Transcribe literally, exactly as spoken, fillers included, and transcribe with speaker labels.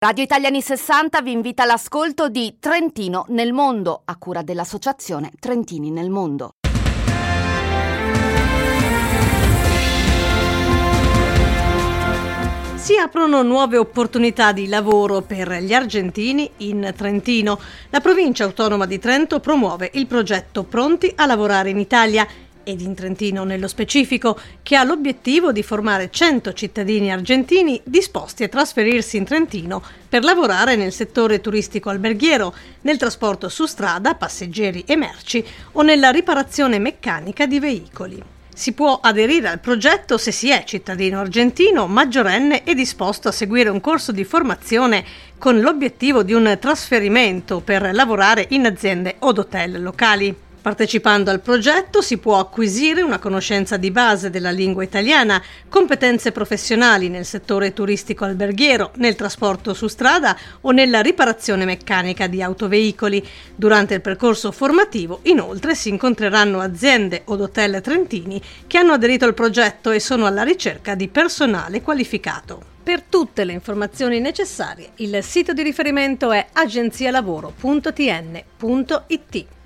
Speaker 1: Radio Italia anni sessanta vi invita all'ascolto di Trentino nel mondo, a cura dell'associazione Trentini nel mondo.
Speaker 2: Si aprono nuove opportunità di lavoro per gli argentini in Trentino. La provincia autonoma di Trento promuove il progetto Pronti a lavorare in Italia ed in Trentino nello specifico, che ha l'obiettivo di formare cento cittadini argentini disposti a trasferirsi in Trentino per lavorare nel settore turistico alberghiero, nel trasporto su strada, passeggeri e merci o nella riparazione meccanica di veicoli. Si può aderire al progetto se si è cittadino argentino, maggiorenne e disposto a seguire un corso di formazione con l'obiettivo di un trasferimento per lavorare in aziende od hotel locali. Partecipando al progetto si può acquisire una conoscenza di base della lingua italiana, competenze professionali nel settore turistico alberghiero, nel trasporto su strada o nella riparazione meccanica di autoveicoli. Durante il percorso formativo, inoltre, si incontreranno aziende od hotel trentini che hanno aderito al progetto e sono alla ricerca di personale qualificato. Per tutte le informazioni necessarie, il sito di riferimento è agenzialavoro punto t n punto i t.